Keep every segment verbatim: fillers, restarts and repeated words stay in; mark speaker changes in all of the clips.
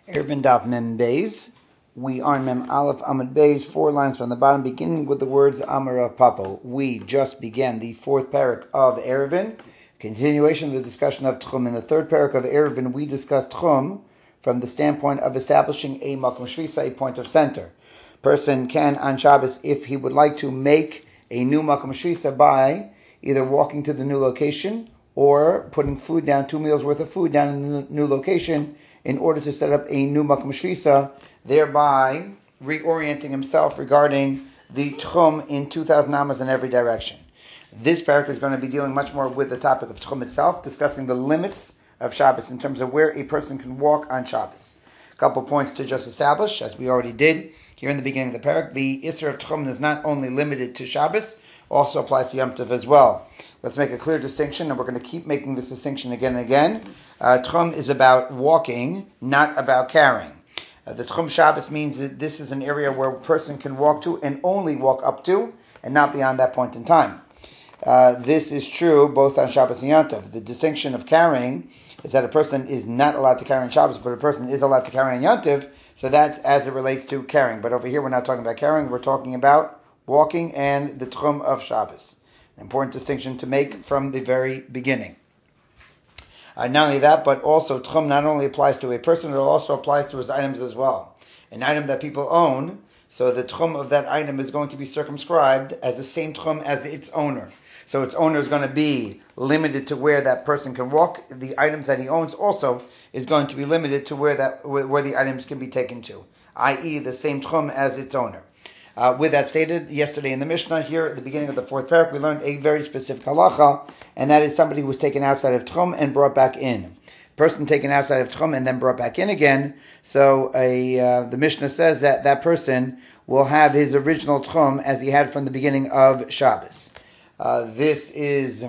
Speaker 1: Eruvin Daf Mem Beis. We are in Mem Aleph Amud Beis, four lines from the bottom, beginning with the words Amar Rav Papa. We just began the fourth parak of Eruvin. Continuation of the discussion of Tchum. In the third parak of Eruvin, we discussed Tchum from the standpoint of establishing a Makom Shrisa, a point of center. Person can, on Shabbos, if he would like to, make a new Makom Shrisa by either walking to the new location or putting food down, two meals worth of food down in the new location, in order to set up a new Makom Shrisa, thereby reorienting himself regarding the Tchum in two thousand amas in every direction. This parak is going to be dealing much more with the topic of Tchum itself, discussing the limits of Shabbos in terms of where a person can walk on Shabbos. A couple points to just establish, as we already did here in the beginning of the parak. The Isser of Tchum is not only limited to Shabbos, also applies to Yom Tov as well. Let's make a clear distinction, and we're going to keep making this distinction again and again. Uh, Tchum is about walking, not about carrying. Uh, the Tchum Shabbos means that this is an area where a person can walk to and only walk up to, and not beyond that point in time. Uh, this is true both on Shabbos and Yom Tov. The distinction of carrying is that a person is not allowed to carry on Shabbos, but a person is allowed to carry on Yom Tov, so that's as it relates to carrying. But over here we're not talking about carrying, we're talking about walking and the Tchum of Shabbos. An important distinction to make from the very beginning. Uh, not only that, but also Tchum not only applies to a person, it also applies to his items as well. An item that people own, so the Tchum of that item is going to be circumscribed as the same Tchum as its owner. So its owner is going to be limited to where that person can walk. The items that he owns also is going to be limited to where that where, where the items can be taken to, that is the same Tchum as its owner. Uh, with that stated, yesterday in the Mishnah, here at the beginning of the fourth parak, we learned a very specific halacha, and that is somebody who was taken outside of Tchum and brought back in. Person taken outside of Tchum and then brought back in again, so a, uh, the Mishnah says that that person will have his original Tchum as he had from the beginning of Shabbos. Uh, this is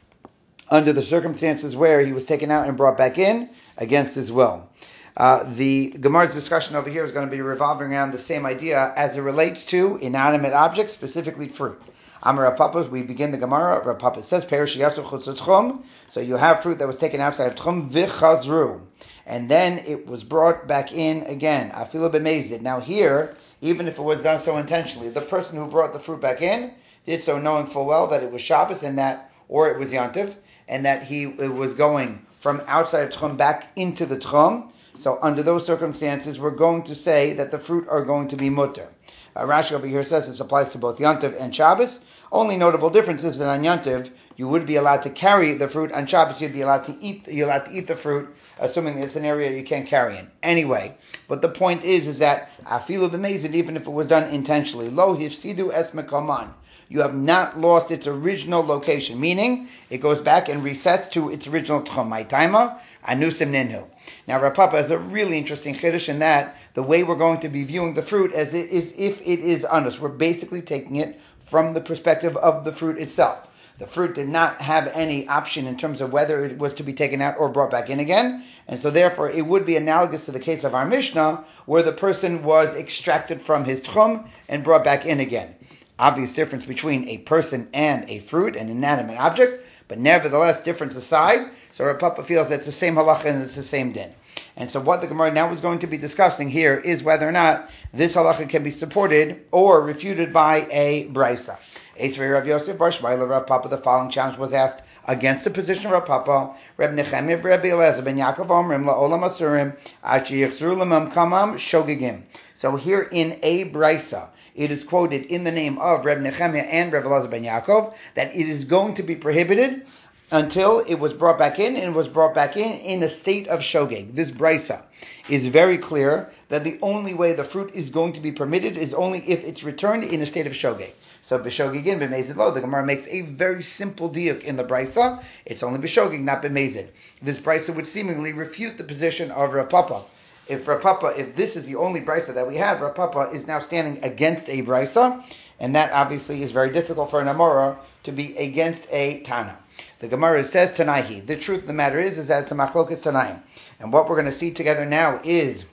Speaker 1: under the circumstances where he was taken out and brought back in against his will. Uh, the Gemara's discussion over here is going to be revolving around the same idea as it relates to inanimate objects, specifically fruit. Amar Rav Papa, we begin the Gemara. Rav Papa says, "Perish yatsu chutz Tchum." So you have fruit that was taken outside of Tchum, v'chazru, and then it was brought back in again. Afilu b'meizid. Now here, even if it was done so intentionally, the person who brought the fruit back in did so knowing full well that it was Shabbos and that, or it was Yom Tov, and that he it was going from outside of Tchum back into the Tchum. So under those circumstances, we're going to say that the fruit are going to be mutter. Uh, Rashi over here says this applies to both Yom Tov and Shabbos. Only notable difference is that on Yom Tov, you would be allowed to carry the fruit. On Shabbos, you'd be allowed to eat. You're allowed to eat the fruit, assuming it's an area you can't carry in. Anyway, but the point is, is that afilu b'meizid, even if it was done intentionally, lo hifsidu es mekaman. You have not lost its original location, meaning it goes back and resets to its original Tchum. My taima, anusim ninhu. Now, Rav Papa has a really interesting chiddush in that the way we're going to be viewing the fruit as it is if it is anus. We're basically taking it from the perspective of the fruit itself. The fruit did not have any option in terms of whether it was to be taken out or brought back in again, and so therefore it would be analogous to the case of our Mishnah, where the person was extracted from his Tchum and brought back in again. Obvious difference between a person and a fruit, an inanimate object, but nevertheless, difference aside, so Rav Papa feels that it's the same halacha and it's the same din. And so what the Gemara now is going to be discussing here is whether or not this halacha can be supported or refuted by a brisa. Esrei Rav Yosef Bar Shmuel Rav Papa, the following challenge was asked against the position of Rav Papa. Reb Nechemia Reb Elazar ben Yaakov Omrim la'olam asurim achi yichzru lemam kamam shogegim. So here in a brisa, it is quoted in the name of Reb Nechemia and Reb Elazar ben Yaakov that it is going to be prohibited until it was brought back in, and it was brought back in in a state of shogeg. This brisa is very clear that the only way the fruit is going to be permitted is only if it's returned in a state of shogeg. So b'shogegin b'mezid lo, the Gemara makes a very simple diuk in the brisa. It's only b'shogeg, not b'mezid. This brisa would seemingly refute the position of Rav Papa. If Rav Papa, if this is the only brisa that we have, Rav Papa is now standing against a brisa, and that obviously is very difficult for an Amora to be against a Tana. The Gemara says Tanaihi. The truth of the matter is, is that it's a machlokas Tanaim. And what we're going to see together now is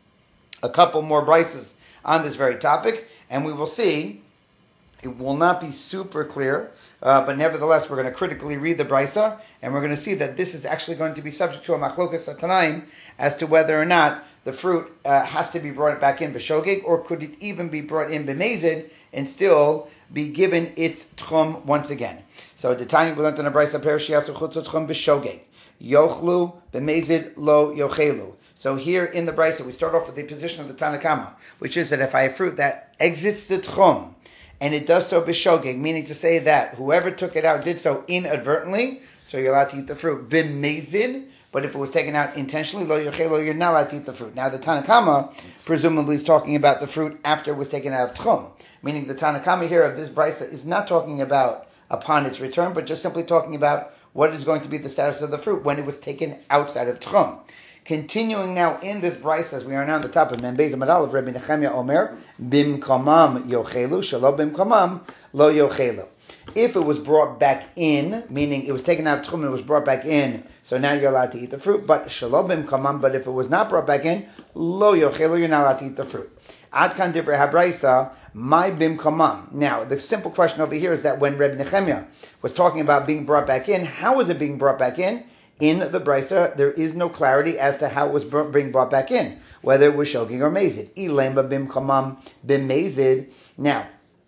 Speaker 1: a couple more brisas on this very topic, and we will see. It will not be super clear, uh, but nevertheless, we're going to critically read the brisa, and we're going to see that this is actually going to be subject to a machlokas Tanaim as to whether or not the fruit uh, has to be brought back in b'shogeg, or could it even be brought in b'mezid and still be given its tchum once again? So the Tanya we learned in the Brisa Perishiyatzu chutz tchum b'shogeg, yochlu b'mezid lo yochelu. So here in the Brisa we start off with the position of the Tanna Kama, which is that if I have fruit that exits the tchum and it does so b'shogeg, meaning to say that whoever took it out did so inadvertently, so you're allowed to eat the fruit b'mezid. But if it was taken out intentionally, lo yochelu, you're not allowed to eat the fruit. Now the Tanna Kama presumably is talking about the fruit after it was taken out of tchum, meaning the Tanna Kama here of this Brisa is not talking about upon its return, but just simply talking about what is going to be the status of the fruit when it was taken outside of tchum. Continuing now in this Brisa, as we are now on the top of Mem Beis Amud Aleph, Rabbi Nechemia Omer, bimkomam yochelu, shelo bimkomam lo yochelu. If it was brought back in, meaning it was taken out of tchum and it was brought back in, so now you're allowed to eat the fruit. But shelo bimkomam, but if it was not brought back in, lo yochelu, you're not allowed to eat the fruit. Ad kan divrei habraisa, my bimkomam. Now, the simple question over here is that when Rabbi Nechemia was talking about being brought back in, how was it being brought back in? In the Brisa, there is no clarity as to how it was being brought back in, whether it was shogeg or mazid. Ilema bimkomam bimazid. Now,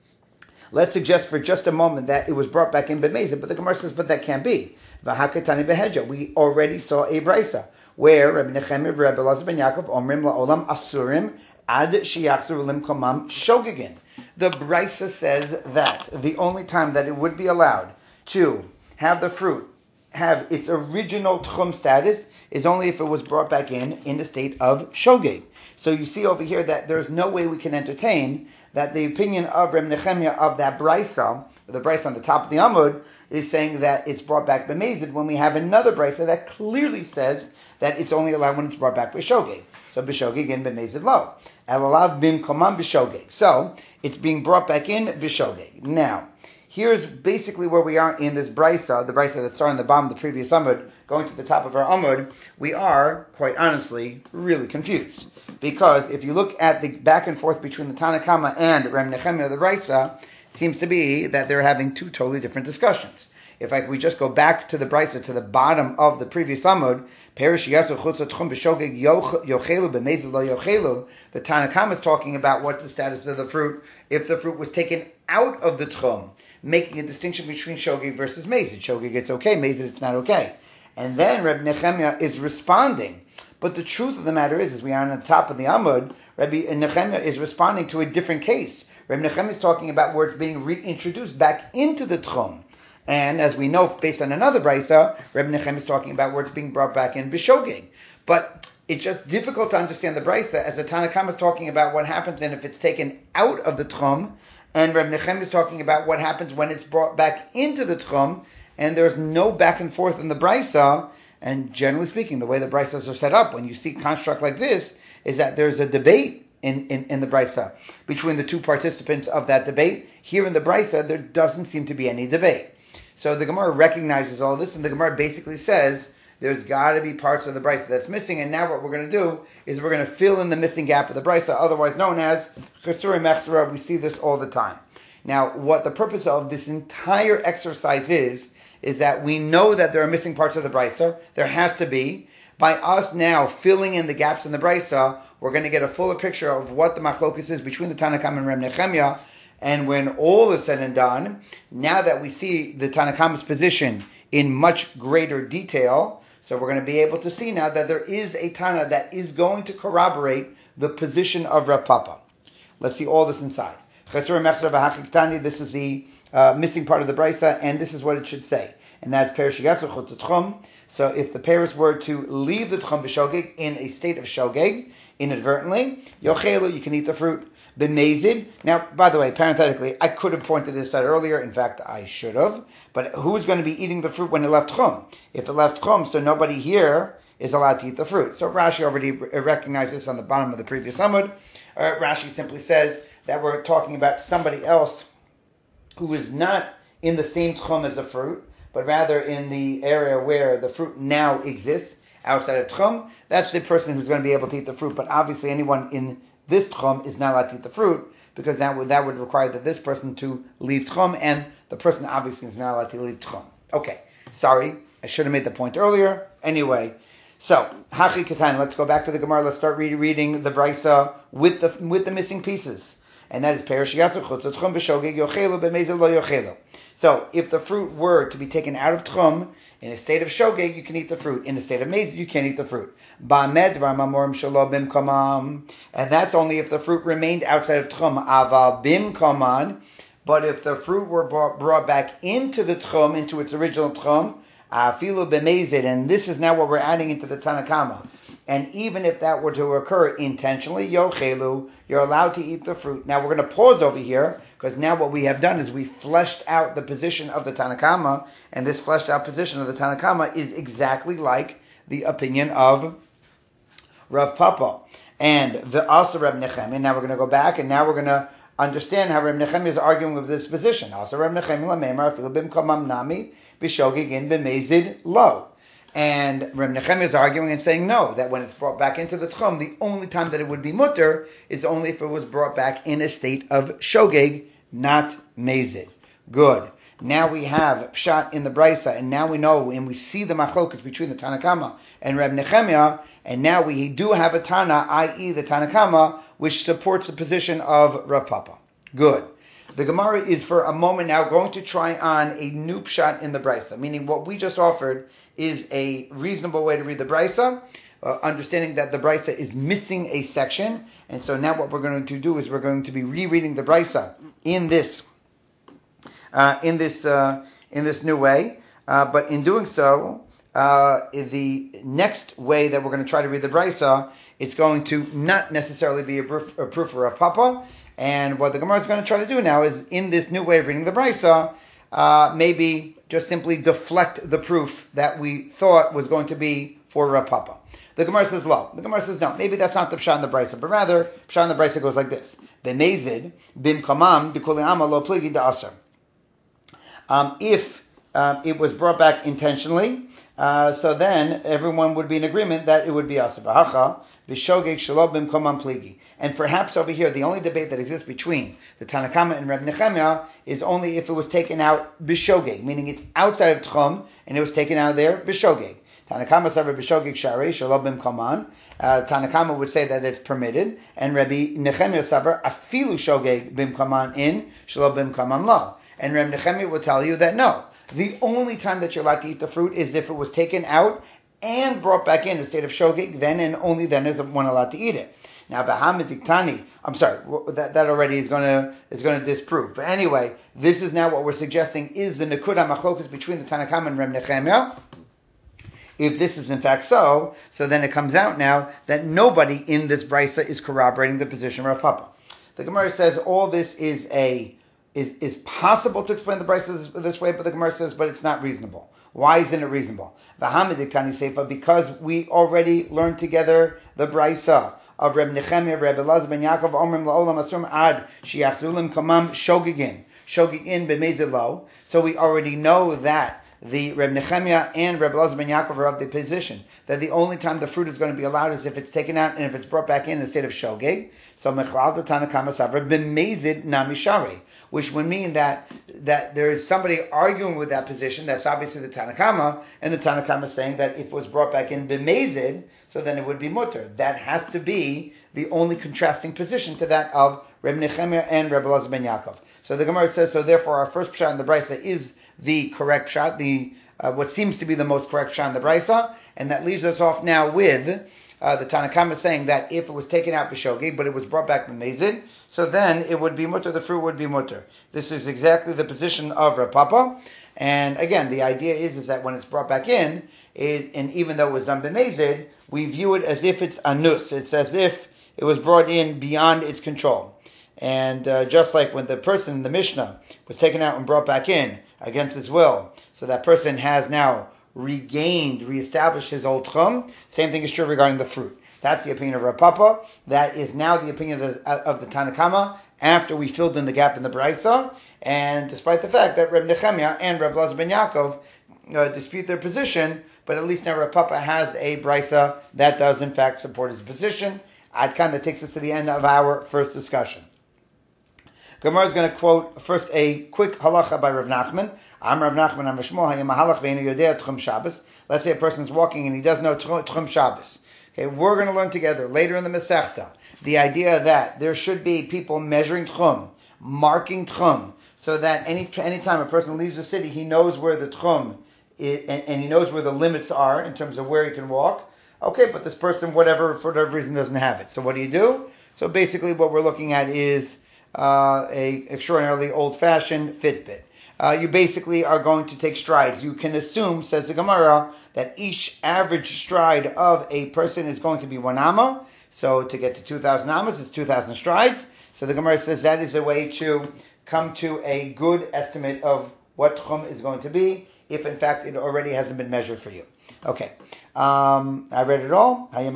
Speaker 1: let's suggest for just a moment that it was brought back in b'mezid, but the Gemara says, but that can't be. V'hakatani beheja. We already saw a Brisa where Rabbi Nechemia and Rabbi Elazar ben Yaakov omrim la'olam asurim ad sheyachzor limkomam shogegin. The Brisa says that the only time that it would be allowed to have the fruit have its original tchum status is only if it was brought back in in the state of shogeg. So you see over here that there's no way we can entertain that the opinion of Reb Nechemia of that Brisa, the Brisa on the top of the Amud, is saying that it's brought back b'mezid, when we have another Brisa that clearly says that it's only allowed when it's brought back b'shogeg. So b'shogeg and b'mezid lo. Elalav bimkomam b'shogeg. So it's being brought back in b'shogeg. Now, here's basically where we are in this Brisa, the Brisa that started on the bottom of the previous Amud, going to the top of our Amud. We are, quite honestly, really confused. Because if you look at the back and forth between the Tanna Kama and Reb Nechemia, the Brisa, it seems to be that they're having two totally different discussions. If I, we just go back to the Brisa, to the bottom of the previous Amud, Perish Yasu Chutz Tchum B'Shogeg Yochelu B'Mezid Lo Yochelu, the Tanna Kama is talking about what's the status of the fruit if the fruit was taken out of the Tchum, making a distinction between shogeg versus mazid. Shogeg, it's okay. Mazid, it's not okay. And then Reb Nechemia is responding. But the truth of the matter is, as we are on the top of the Amud, Rabbi Nechemia is responding to a different case. Reb Nechemia is talking about where it's being reintroduced back into the tchum. And as we know, based on another Brisa, Reb Nechemia is talking about where it's being brought back in b'shogeg. But it's just difficult to understand the Brisa as the Tanna Kama is talking about what happens then if it's taken out of the tchum, and Reb Nechemia is talking about what happens when it's brought back into the tchum, and there's no back and forth in the Brisa. And generally speaking, the way the Brisas are set up, when you see construct like this, is that there's a debate in, in, in the Brisa between the two participants of that debate. Here in the Brisa, there doesn't seem to be any debate. So the Gemara recognizes all this, and the Gemara basically says there's got to be parts of the Brisa that's missing, and now what we're going to do is we're going to fill in the missing gap of the Brisa, otherwise known as Chesuri Mechsera. We see this all the time. Now, what the purpose of this entire exercise is, is that we know that there are missing parts of the Brisa. There has to be. By us now filling in the gaps in the Brisa, we're going to get a fuller picture of what the machlokus is between the Tanna Kama and Reb Nechemia. And when all is said and done, now that we see the Tanna Kama's position in much greater detail, so we're going to be able to see now that there is a Tana that is going to corroborate the position of Rav Papa. Let's see all this inside. This is the uh, missing part of the Brisa, and this is what it should say. And that's Perish Yatzu Chutz Tchum. So if the parents were to leave the Tchum b'shogeg in a state of shogeg, inadvertently, Yochelu, you can eat the fruit. B'mezid. Now, by the way, parenthetically, I could have pointed this out earlier. In fact, I should have. But who's going to be eating the fruit when it left Tchum? If it left Tchum, so nobody here is allowed to eat the fruit. So Rashi already recognized this on the bottom of the previous Amud. Uh, Rashi simply says that we're talking about somebody else who is not in the same Tchum as the fruit, but rather in the area where the fruit now exists, outside of Tchum. That's the person who's going to be able to eat the fruit. But obviously anyone in this Tchum is not allowed to eat the fruit, because that would that would require that this person to leave Tchum, and the person obviously is not allowed to leave Tchum. Okay, sorry, I should have made the point earlier. Anyway, So, Hachi Katan, let's go back to the Gemara. Let's start reading the Brisa with the with the missing pieces. And that is Perishiyatzu Chutz Tchum B'Shogeg Yochelu B'Mezel Lo Yochelu. So, if the fruit were to be taken out of Tchum, in a state of Shogeg, you can eat the fruit. In a state of Mezel, you can't eat the fruit. Ba'med Dvar Mamorim Shelo Bimkomam. And that's only if the fruit remained outside of Tchum. Aval Bimkoman. But if the fruit were brought, brought back into the Tchum, into its original Tchum, Afilu b'mezid, and this is now what we're adding into the Tanakama. And even if that were to occur intentionally, yochelu, you're allowed to eat the fruit. Now we're going to pause over here, because now what we have done is we fleshed out the position of the Tanakama, and this fleshed out position of the Tanakama is exactly like the opinion of Rav Papa. And the also Reb Nechemia. Now we're going to go back, and now we're going to understand how Reb Nechemia is arguing with this position. Also Reb Nechemia l'meimar afilu b'mkomam nami b'shogegin b'mezid lo. And Reb Nechemia is arguing and saying no, that when it's brought back into the Tchum, the only time that it would be mutter is only if it was brought back in a state of shogeg, not mezid. Good. Now we have pshat in the Brisa, and now we know, and we see the machlokas between the Tanakama and Reb Nechemia, and now we do have a Tana, that is the Tanakama, which supports the position of Rav Papa. Good. The Gemara is for a moment now going to try on a new pshat in the Brisa, meaning what we just offered is a reasonable way to read the Brisa, uh, understanding that the Brisa is missing a section, and so now what we're going to do is we're going to be rereading the Brisa in this uh, in this uh, in this new way, uh, but in doing so, uh, the next way that we're going to try to read the Brisa, it's going to not necessarily be a proof, a proof of Papa. And what the Gemara is going to try to do now is, in this new way of reading the Brisa, uh, maybe just simply deflect the proof that we thought was going to be for Rav Papa. The Gemara says, lo. The Gemara says, no, maybe that's not the pshat in the Brisa, but rather, pshat in the Brisa goes like this. B'mezid, bim kamam, b'kuli ama lo pligi da'asar. Um, if uh, it was brought back intentionally, uh, so then everyone would be in agreement that it would be asar. B'hacha, b'shogeg shelo bim kamam pligi. And perhaps over here, the only debate that exists between the Tanakama and Reb Nechemia is only if it was taken out b'shogeg, meaning it's outside of Tchum, and it was taken out there b'shogeg. Tanakama said b'shogeg sharei shelo b'mkaman. Tanakama would say that it's permitted, and Rabbi Nechemia said afilu shogeg b'mkaman in shelo b'mkaman lo. And Reb Nechemia would tell you that no, the only time that you're allowed to eat the fruit is if it was taken out and brought back in the state of shogeg. Then and only then is one allowed to eat it. Now, Bahamidiktani, I'm sorry, that, that already is going to is going to disprove. But anyway, this is now what we're suggesting is the Nekuda Machlokas between the Tanakama and Reb Nechemia. If this is in fact so, so then it comes out now that nobody in this Brisa is corroborating the position of Rav Papa. The Gemara says all this is a is is possible to explain the Brisa this, this way, but the Gemara says, but it's not reasonable. Why isn't it reasonable? Bahamidiktani Seifa, because we already learned together the Brisa of Reb Nechemia, Reb Elazar ben Yaakov, Omrim la'olam asrum ad shiachzulim kamam shogegin, shogegin b'mezid lo. So we already know that the Reb Nechemia and Reb Elazar ben Yaakov are of the position that the only time the fruit is going to be allowed is if it's taken out and if it's brought back in the state of shogeg. So mechlal the Tanakama savra b'mezid nami shari, which would mean that that there is somebody arguing with that position. That's obviously the Tanakama, and the Tanakama is saying that if it was brought back in b'mezid, so then it would be mutter. That has to be the only contrasting position to that of Reb Nechemia and Reb Elazar ben Yaakov. So the Gemara says, so therefore our first pshat in the Brisa is the correct pshat, the uh, what seems to be the most correct pshat in the Brisa, and that leaves us off now with uh, the Tanakama saying that if it was taken out b'shogeg, but it was brought back b'mezid, so then it would be mutter, the fruit would be mutter. This is exactly the position of Rav Papa. And again, the idea is, is that when it's brought back in, it, and even though it was done b'mezid, we view it as if it's anus. It's as if it was brought in beyond its control. And uh, just like when the person in the Mishnah was taken out and brought back in against his will, so that person has now regained, reestablished his old tchum, same thing is true regarding the fruit. That's the opinion of Rav Papa. That is now the opinion of the, of the Tanakama after we filled in the gap in the Brisa, and despite the fact that Reb Nechemia and Reb Elazar ben Yaakov uh, dispute their position, but at least now Rav Papa has a Brisa that does in fact support his position. Ad Kan, that takes us to the end of our first discussion. Gemara is going to quote first a quick halacha by Rav Nachman. I'm Rav Nachman, I'm Shmuel, hayam mahalach ve'enu yodea tchum Shabbos. Let's say a person's walking and he does know tchum Shabbos. Okay, we're going to learn together later in the Masechta the idea that there should be people measuring tchum, marking tchum, so that any anytime a person leaves the city, he knows where the tchum is, and, and he knows where the limits are in terms of where he can walk. Okay, but this person, whatever, for whatever reason, doesn't have it. So what do you do? So basically what we're looking at is uh, a extraordinarily old-fashioned Fitbit. Uh, you basically are going to take strides. You can assume, says the Gemara, that each average stride of a person is going to be one amma. So to get to two thousand ammas, it's two thousand strides. So the Gemara says that is a way to come to a good estimate of what tchum is going to be, if in fact it already hasn't been measured for you. Okay, um, I read it all. Okay,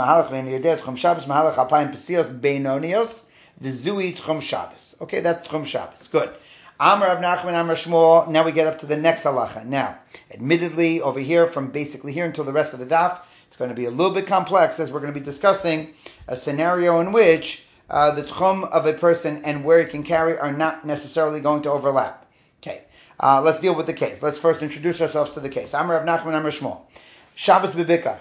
Speaker 1: that's tchum Shabbos. Good. Amar Rav Nachman, Amar Shmuel. Now we get up to the next halacha. Now, admittedly, over here, from basically here until the rest of the daf, it's going to be a little bit complex, as we're going to be discussing a scenario in which uh, the tchum of a person and where he can carry are not necessarily going to overlap. Okay, uh, let's deal with the case. Let's first introduce ourselves to the case. Amar Rav Nachman, Amar Shmuel. Shabbos bebika.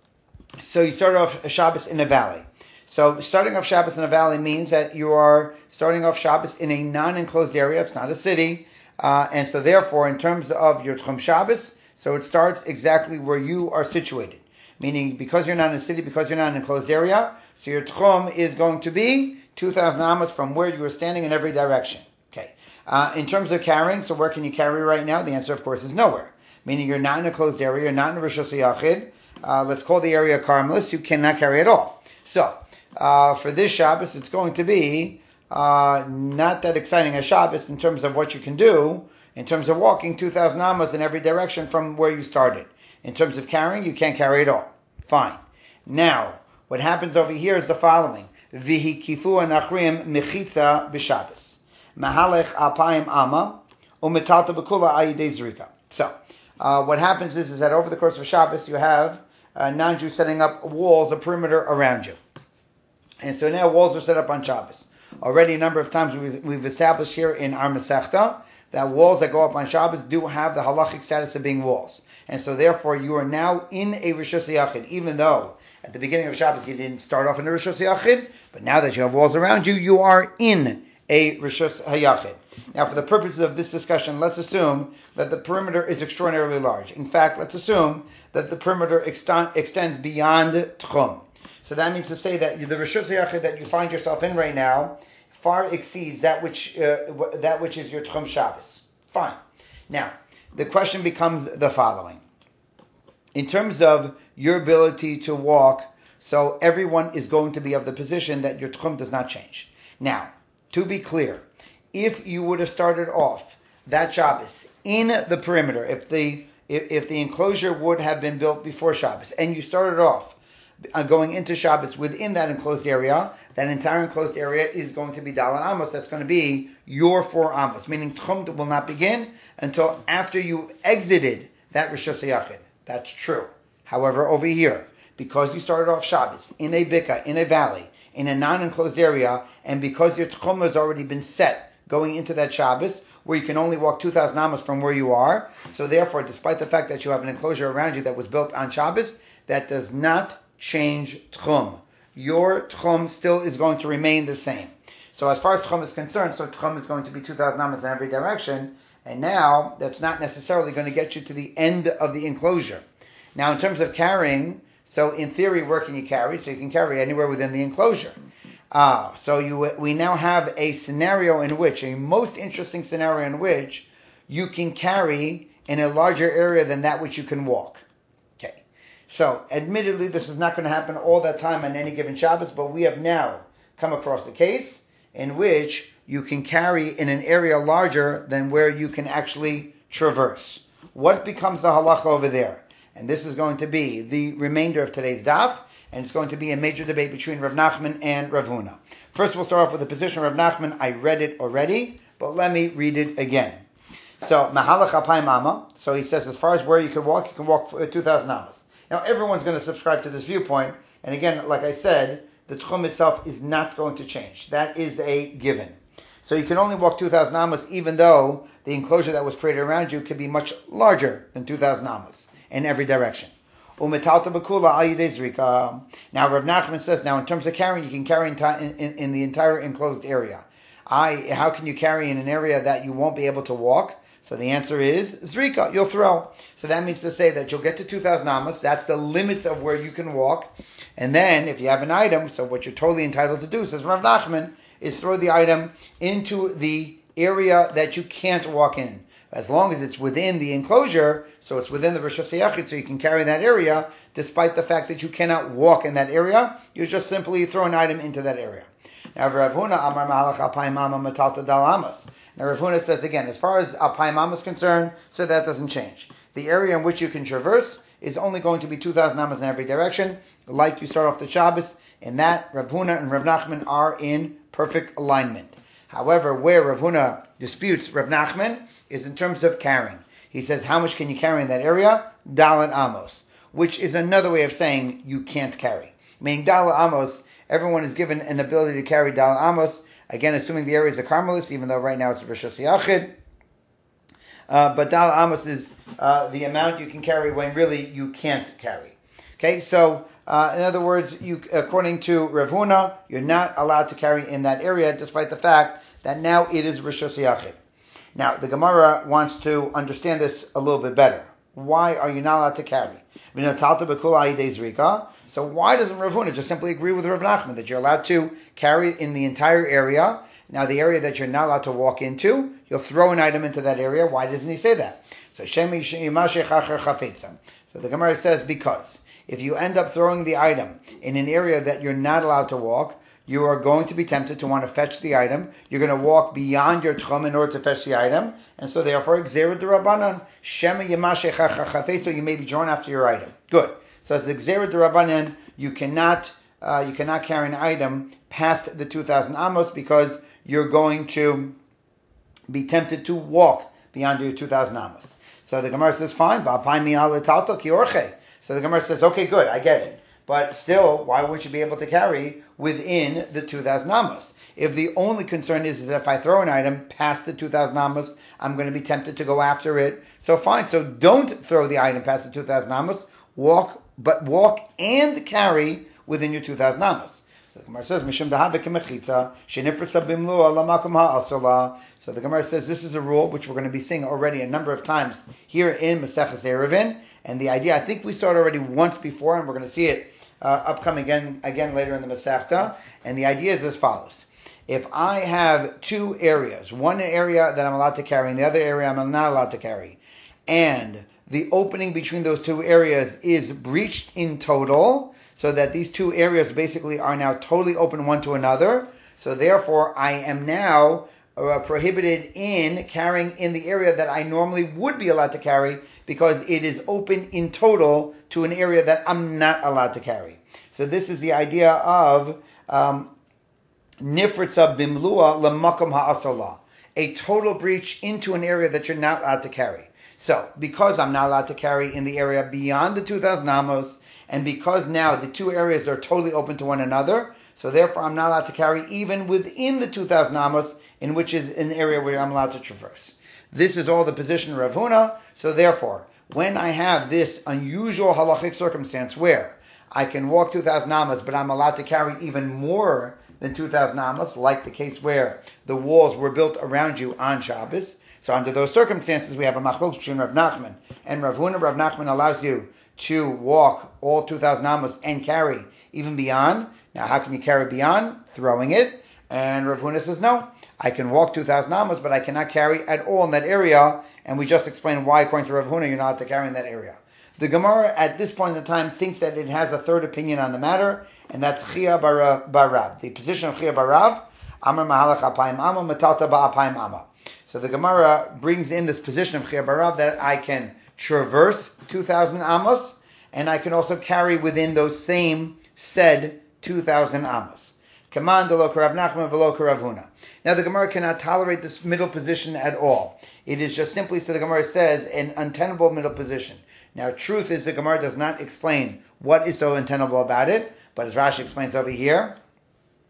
Speaker 1: So you start off Shabbos in a valley. So starting off Shabbos in a valley means that you are starting off Shabbos in a non-enclosed area. It's not a city. Uh, and so therefore, in terms of your Tchum Shabbos, so it starts exactly where you are situated. Meaning, because you're not in a city, because you're not in an enclosed area, so your Tchum is going to be two thousand ammas from where you are standing in every direction. Okay. Uh, in terms of carrying, so where can you carry right now? The answer, of course, is nowhere. Meaning you're not in a closed area, you're not in a Rishos HaYachid. Uh, let's call the area Carmelis. You cannot carry at all. So, Uh, for this Shabbos, it's going to be uh, not that exciting a Shabbos in terms of what you can do, in terms of walking two thousand ammas in every direction from where you started. In terms of carrying, you can't carry at all. Fine. Now, what happens over here is the following. Vihi kifu anachrim mechitza b'Shabbos. Mahalech apayim amma umetalta b'kula ayidei zrika. So, uh, what happens is, is that over the course of Shabbos, you have uh, non-Jews setting up walls, a perimeter around you. And so now walls are set up on Shabbos. Already a number of times we've, we've established here in our Masechta that walls that go up on Shabbos do have the halachic status of being walls. And so therefore you are now in a Rishos HaYachid, even though at the beginning of Shabbos you didn't start off in a Rishos HaYachid, but now that you have walls around you, you are in a Rishos HaYachid. Now for the purposes of this discussion, let's assume that the perimeter is extraordinarily large. In fact, let's assume that the perimeter extend, extends beyond Tchum. So that means to say that the Rishos HaYachid that you find yourself in right now far exceeds that which uh, that which is your Tchum Shabbos. Fine. Now, the question becomes the following. In terms of your ability to walk, so everyone is going to be of the position that your Tchum does not change. Now, to be clear, if you would have started off that Shabbos in the perimeter, if the if, if the enclosure would have been built before Shabbos, and you started off Uh, going into Shabbos within that enclosed area, that entire enclosed area is going to be Dalan Amos. That's going to be your four Amos, meaning Tchum will not begin until after you exited that Rishos HaYachid. That's true. However, over here, because you started off Shabbos in a Bika, in a valley, in a non-enclosed area, and because your Tchum has already been set going into that Shabbos, where you can only walk two thousand Amos from where you are, so therefore, despite the fact that you have an enclosure around you that was built on Shabbos, that does not change Tchum. Your Tchum still is going to remain the same. So as far as Tchum is concerned, so Tchum is going to be two thousand ammas in every direction, and now that's not necessarily going to get you to the end of the enclosure. Now in terms of carrying, so in theory where can you carry? So you can carry anywhere within the enclosure. Ah, so you we now have a scenario in which, a most interesting scenario in which you can carry in a larger area than that which you can walk. So, admittedly, this is not going to happen all that time on any given Shabbos, but we have now come across a case in which you can carry in an area larger than where you can actually traverse. What becomes the halacha over there? And this is going to be the remainder of today's daf, and it's going to be a major debate between Rav Nachman and Rav Huna. First, we'll start off with the position of Rav Nachman. I read it already, but let me read it again. So, Mahalach Apayim Amma. So he says, as far as where you can walk, you can walk for two thousand ammas. Now, everyone's going to subscribe to this viewpoint, and again, like I said, the Tchum itself is not going to change. That is a given. So you can only walk two thousand amos, even though the enclosure that was created around you could be much larger than two thousand amos in every direction. Umetalta bakula al yidei zrika. Now Rav Nachman says, now in terms of carrying, you can carry in, in, in the entire enclosed area. I, how can you carry in an area that you won't be able to walk? So the answer is zrika, you'll throw. So that means to say that you'll get to two thousand amos, that's the limits of where you can walk. And then if you have an item, so what you're totally entitled to do, says Rav Nachman, is throw the item into the area that you can't walk in. As long as it's within the enclosure, so it's within the Rishus HaYachid, so you can carry that area, despite the fact that you cannot walk in that area, you just simply throw an item into that area. Now Rav Huna Amar Mahalach Alpayim Amma Matalta Dal Amos. Now Rav Huna says again, as far as Alpayim Amma is concerned, so that doesn't change. The area in which you can traverse is only going to be two thousand amos in every direction, like you start off the Shabbos. In that, Rav Huna and Rav Nachman are in perfect alignment. However, where Rav Huna disputes Rav Nachman is in terms of carrying. He says, how much can you carry in that area? Dalet amos, which is another way of saying you can't carry. Meaning Dalet amos, everyone is given an ability to carry Dalet amos, again, assuming the area is a Carmelis, even though right now it's a Rishus HaYachid. Uh, but Dalet amos is uh, the amount you can carry when really you can't carry. Okay, so Uh, in other words, you, according to Rav Huna, you're not allowed to carry in that area, despite the fact that now it is Rishus HaYachid. Now, the Gemara wants to understand this a little bit better. Why are you not allowed to carry? So why doesn't Rav Huna just simply agree with Rav Nachman that you're allowed to carry in the entire area? Now, the area that you're not allowed to walk into, you'll throw an item into that area. Why doesn't he say that? So, so the Gemara says because if you end up throwing the item in an area that you're not allowed to walk, you are going to be tempted to want to fetch the item. You're going to walk beyond your tchum in order to fetch the item. And so therefore, Gzera D'Rabbanan, Shema Yemashech HaChafetz, so you may be drawn after your item. Good. So it's Gzera D'Rabbanan, you cannot, uh, you cannot carry an item past the two thousand amos because you're going to be tempted to walk beyond your two thousand amos. So the Gemara says, fine, Ba'apai Mi'al L'Talto Ki Orchei. So the Gemara says, okay, good, I get it. But still, why would you be able to carry within the two thousand amos? If the only concern is, is that if I throw an item past the two thousand amos, I'm going to be tempted to go after it. So fine, so don't throw the item past the two thousand amos. Walk, but walk and carry within your two thousand amos. So the Gemara says, Mishum Dahavik Mechitza, Shenifritza Bimlu Alamakum Ha'asala. So the Gemara says this is a rule which we're going to be seeing already a number of times here in Maseches Eruvin. And the idea, I think we saw it already once before, and we're going to see it uh, upcoming again, again later in the Masechta. And the idea is as follows. If I have two areas, one area that I'm allowed to carry and the other area I'm not allowed to carry, and the opening between those two areas is breached in total, so that these two areas basically are now totally open one to another, so therefore I am now uh, prohibited in carrying in the area that I normally would be allowed to carry, because it is open in total to an area that I'm not allowed to carry. So this is the idea of um, nifritza bimlua lemakom ha'asola, a total breach into an area that you're not allowed to carry. So because I'm not allowed to carry in the area beyond the two thousand amos, and because now the two areas are totally open to one another, so therefore I'm not allowed to carry even within the two thousand amos, in which is an area where I'm allowed to traverse. This is all the position of Rav Huna. So therefore, when I have this unusual halachic circumstance where I can walk two thousand amos, but I'm allowed to carry even more than two thousand amos, like the case where the walls were built around you on Shabbos. So under those circumstances, we have a machlokes between Rav Nachman and Rav Huna. Rav Nachman allows you to walk all two thousand amos and carry even beyond. Now, how can you carry beyond? Throwing it. And Rav Huna says, no, I can walk two thousand amos, but I cannot carry at all in that area. And we just explained why, according to Rav Huna, you're not allowed to carry in that area. The Gemara at this point in time thinks that it has a third opinion on the matter, and that's Chia Barav. The position of Chia Barav, Amar Mahalach Apayim Amma, Matalta Ba'apayim Amma. So the Gemara brings in this position of Chia Barav that I can traverse two thousand amos, and I can also carry within those same said two thousand amos. Kaman de lo Rav Nachman v'lo Rav Huna. Now the Gemara cannot tolerate this middle position at all. It is just simply, so the Gemara says, an untenable middle position. Now, truth is the Gemara does not explain what is so untenable about it, but as Rashi explains over here,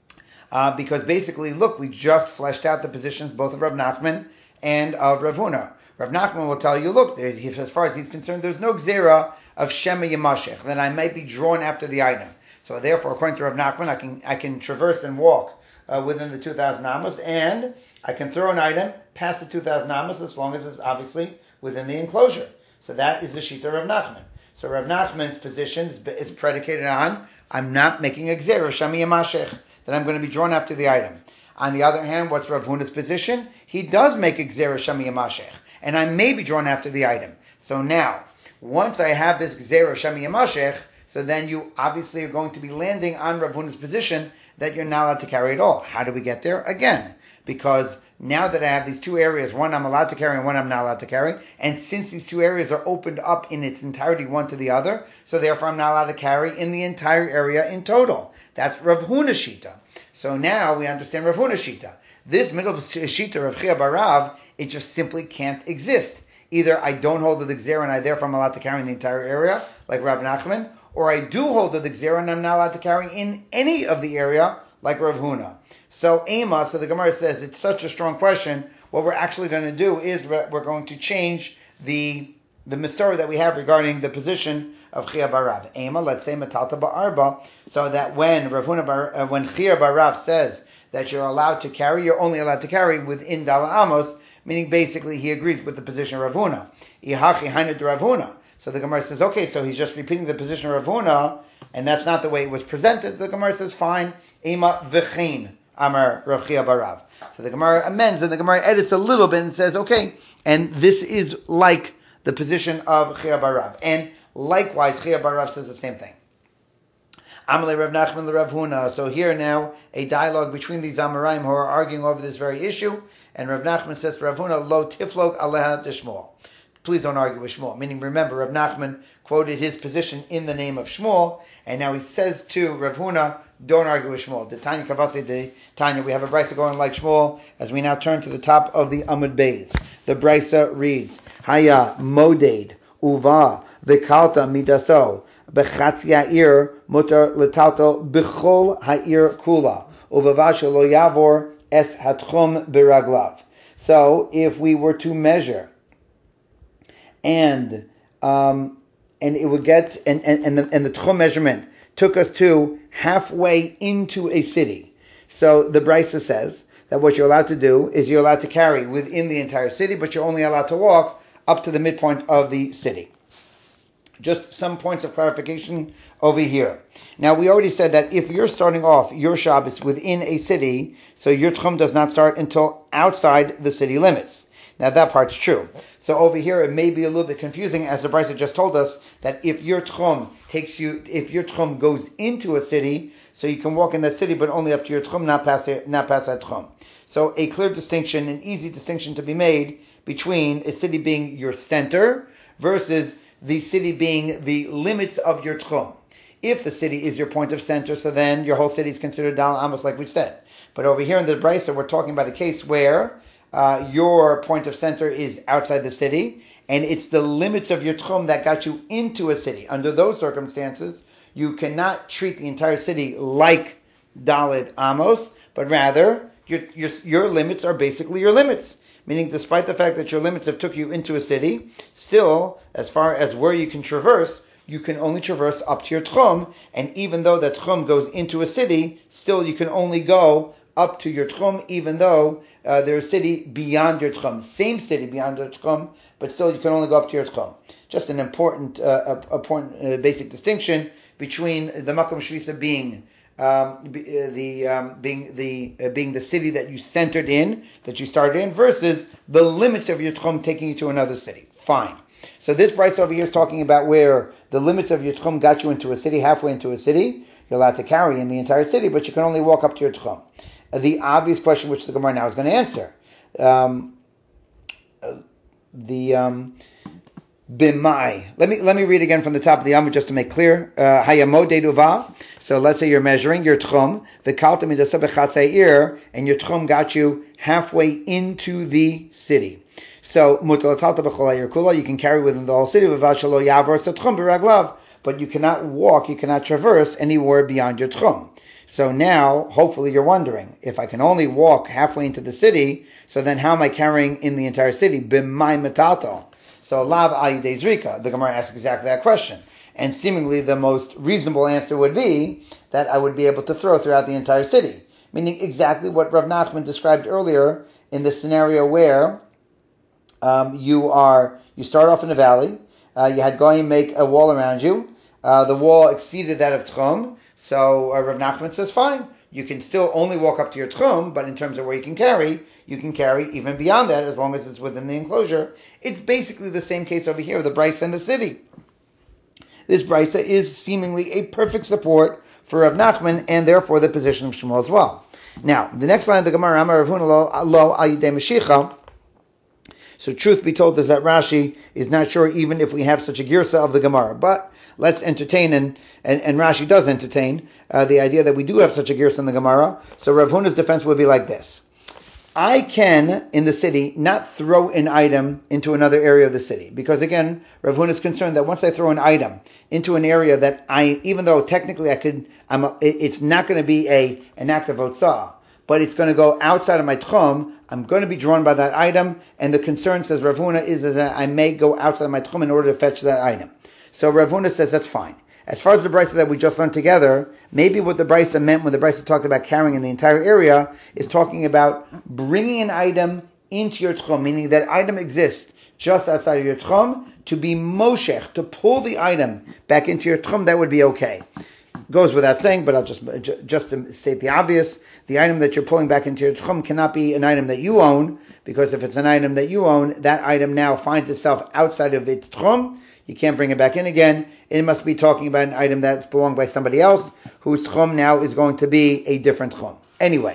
Speaker 1: Uh, because basically, look, we just fleshed out the positions both of Rav Nachman and of Rav Huna. Rav Nachman will tell you, look, as far as he's concerned, there's no gzera of Shema Yamashech, that I might be drawn after the item. So therefore, according to Rav Nachman, I can I can traverse and walk uh, within the two thousand amos, and I can throw an item past the two thousand amos as long as it's obviously within the enclosure. So that is the Shita of Rav Nachman. So Rav Nachman's position is, is predicated on, I'm not making a gzera, Shema Yamashech, that I'm going to be drawn after the item. On the other hand, what's Rav Huna's position? He does make a gzera Shema Yamashech, and I may be drawn after the item. So now, once I have this gzera Shema Yamashech, so then you obviously are going to be landing on Rav Huna's position that you're not allowed to carry at all. How do we get there? Again, because now that I have these two areas, one I'm allowed to carry and one I'm not allowed to carry, and since these two areas are opened up in its entirety one to the other, so therefore I'm not allowed to carry in the entire area in total. That's Rav Huna's Shita. So now we understand Rav Huna's Shita. This middle Shita of Chia Barav, it just simply can't exist. Either I don't hold to the Gzera and I therefore I'm allowed to carry in the entire area, like Rav Nachman, or I do hold to the Gzera and I'm not allowed to carry in any of the area, like Rav Huna. So Ema, so the Gemara says, it's such a strong question, what we're actually going to do is we're going to change the the Masorah that we have regarding the position of Chia Barav. Ema, let's say Matalta Ba'arba, so that when Rav Huna Bar, uh, when Chia Barav says that you're allowed to carry, you're only allowed to carry within Dala Amos, meaning basically he agrees with the position of Rav Huna. Ihachi Hainu Rav Huna. So the Gemara says, okay, so he's just repeating the position of Rav Huna, and that's not the way it was presented. The Gemara says, fine, Ema v'chein Amar Rav Chia Barav. So the Gemara amends, and the Gemara edits a little bit and says, okay, and this is like the position of Chia Barav. And likewise, Chia Barav says the same thing. Amalei Rav Nachman Rav Huna. So here now, a dialogue between these Amoraim who are arguing over this very issue, and Rav Nachman says to Rav Huna, Lo tiflog aleha d'Shmuel. Please don't argue with Shmuel. Meaning, remember, Rav Nachman quoted his position in the name of Shmuel, and now he says to Rav Huna, don't argue with Shmuel. The Tanya Kavasi de Tanya, we have a brisa going like Shmuel, as we now turn to the top of the Amud Beis. The brisa reads, Haya moded uva v'kalta midaso b'chatzi ha'ir mutar letalto b'chol ha'ir kula uvava shelo yavor es hatchum b'raglav. So, if we were to measure and um, and it would get and and, and the and the tchum measurement took us to halfway into a city. So the Brisa says that what you're allowed to do is you're allowed to carry within the entire city, but you're only allowed to walk up to the midpoint of the city. Just some points of clarification over here. Now, we already said that if you're starting off your Shabbos within a city, so your tchum does not start until outside the city limits. Now, that part's true. So over here, it may be a little bit confusing, as the Brisa just told us, that if your tchum takes you, if your tchum goes into a city, so you can walk in that city, but only up to your tchum, not past, not past that tchum. So a clear distinction, an easy distinction to be made between a city being your center versus the city being the limits of your tchum. If the city is your point of center, so then your whole city is considered Dal Amos, like we said. But over here in the Brisa, we're talking about a case where uh, your point of center is outside the city, and it's the limits of your tchum that got you into a city. Under those circumstances, you cannot treat the entire city like Daled Amos, but rather your, your your limits are basically your limits. Meaning, despite the fact that your limits have took you into a city, still, as far as where you can traverse, you can only traverse up to your tchum, and even though that tchum goes into a city, still you can only go up to your tchum, even though uh, there's a city beyond your tchum. Same city beyond your tchum, but still you can only go up to your tchum. Just an important, uh, important uh, basic distinction between the Makom Shvisa being um, b- uh, the um, being the uh, being the city that you centered in, that you started in, versus the limits of your tchum taking you to another city. Fine. So this Brisa over here is talking about where the limits of your tchum got you into a city, halfway into a city. You're allowed to carry in the entire city, but you can only walk up to your tchum. The obvious question, which the Gemara now is going to answer, um, the um, bimai. Let me let me read again from the top of the Amud just to make clear. Hayamoded uva. So let's say you're measuring your tchum, v'kalta midasa b'chatzei ir, and your tchum got you halfway into the city. So mutalatalta b'chol ha'ir kula, you can carry within the whole city, v'vashalo yavor satchum b'raglav, but you cannot walk, you cannot traverse anywhere beyond your tchum. So now, hopefully you're wondering, if I can only walk halfway into the city, so then how am I carrying in the entire city? B'may metato. So lav ayidei zrika. The Gemara asks exactly that question. And seemingly the most reasonable answer would be that I would be able to throw throughout the entire city. Meaning exactly what Rav Nachman described earlier in the scenario where um, you are, you start off in a valley, uh, you had Goyim make a wall around you, uh, the wall exceeded that of Tchum, so uh, Rav Nachman says, fine, you can still only walk up to your Tchum, but in terms of where you can carry, you can carry even beyond that as long as it's within the enclosure. It's basically the same case over here of the Brisa and the city. This Brisa is seemingly a perfect support for Rav Nachman and therefore the position of Shmuel as well. Now, the next line of the Gemara, Amar Rav Huna lo, lo ayidei Mashicha. So truth be told is that Rashi is not sure even if we have such a girsa of the Gemara, but let's entertain, and, and, and Rashi does entertain, uh, the idea that we do have such a girsa in the Gemara. So Rav Huna's defense would be like this. I can, in the city, not throw an item into another area of the city. Because again, Rav Huna is concerned that once I throw an item into an area that I, even though technically I could, I'm a, it's not going to be a an act of otzah, but it's going to go outside of my tchum, I'm going to be drawn by that item, and the concern, says Rav Huna, is that I may go outside of my tchum in order to fetch that item. So Rav Huna says that's fine. As far as the Brisa that we just learned together, maybe what the Brisa meant when the Brisa talked about carrying in the entire area is talking about bringing an item into your tchum, meaning that item exists just outside of your tchum, to be moshech, to pull the item back into your tchum, that would be okay. Goes without saying, but I'll just just to state the obvious, the item that you're pulling back into your tchum cannot be an item that you own, because if it's an item that you own, that item now finds itself outside of its tchum. You can't bring it back in again. It must be talking about an item that's belonged by somebody else, whose tchum now is going to be a different tchum. Anyway,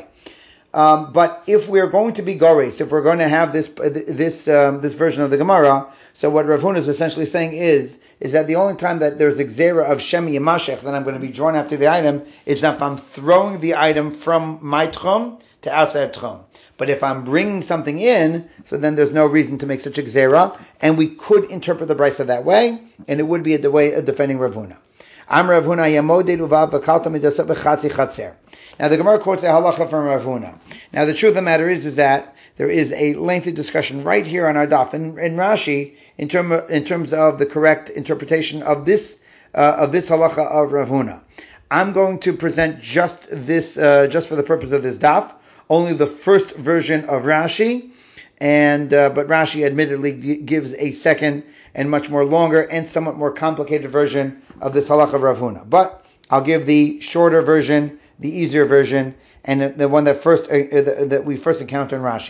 Speaker 1: um, but if we're going to be gores, if we're going to have this this um, this version of the Gemara, so what Rav Huna is essentially saying is is that the only time that there's a gzera of shemi yamashech, that I'm going to be drawn after the item, is if I'm throwing the item from my tchum to outside tchum. But if I'm bringing something in, so then there's no reason to make such a gzera, and we could interpret the Brisa that way, and it would be the way of defending Rav Huna. Am Rav Huna yamoded uvav v'kalta midaseh b'chatzi chatzer. Now the Gemara quotes a halacha from Rav Huna. Now the truth of the matter is, is that there is a lengthy discussion right here on our daf in, in Rashi in, term, in terms of the correct interpretation of this uh, of this halacha of Rav Huna. I'm going to present just this, uh, just for the purpose of this daf, only the first version of Rashi, and uh, but Rashi admittedly g- gives a second and much more longer and somewhat more complicated version of this halacha of Rav Huna. But I'll give the shorter version, the easier version, and the, the one that first uh, the, that we first encounter in Rashi.